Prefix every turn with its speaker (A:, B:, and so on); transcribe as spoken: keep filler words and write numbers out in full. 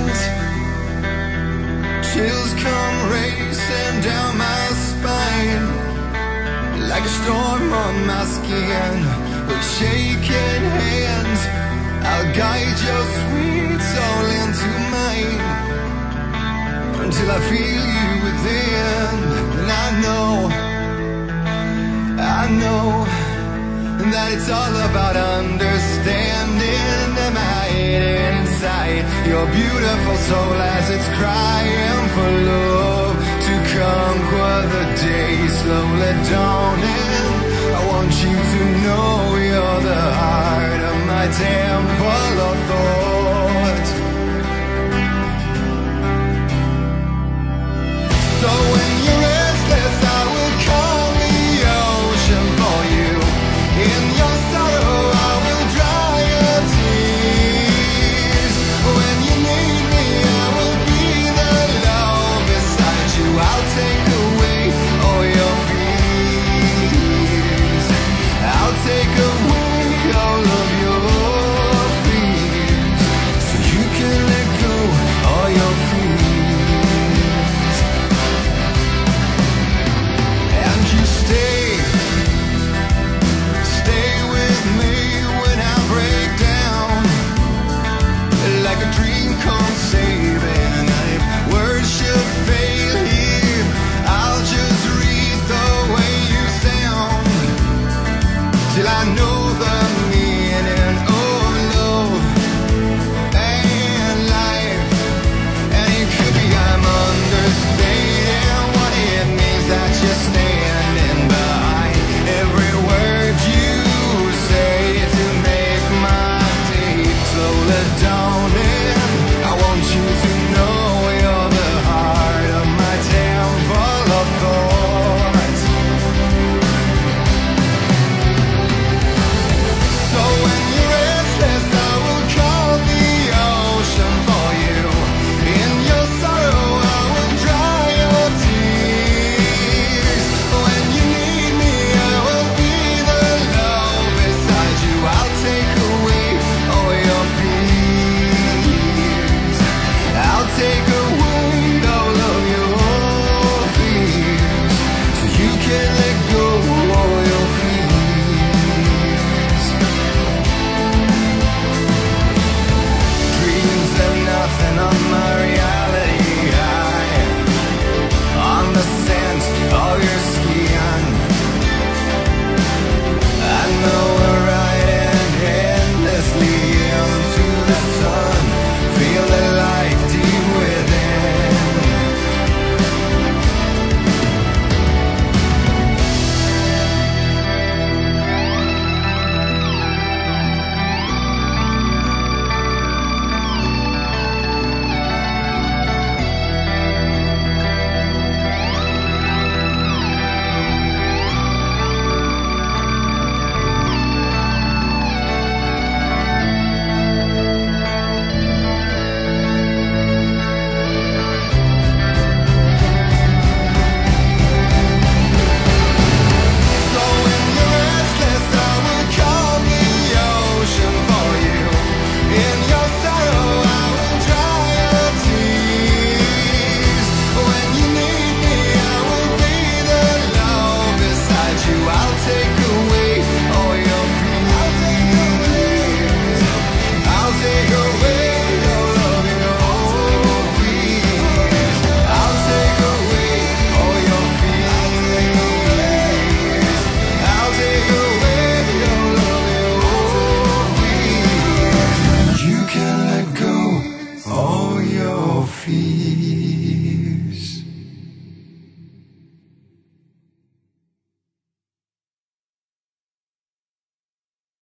A: hands. Chills come racing down my spine, like a storm on my skin. With shaking hands, I'll guide your sweet soul into mine, until I feel you within. And I know, I know that it's all about understanding. Am I hiding inside your beautiful soul as it's crying for love to conquer the day slowly dawn?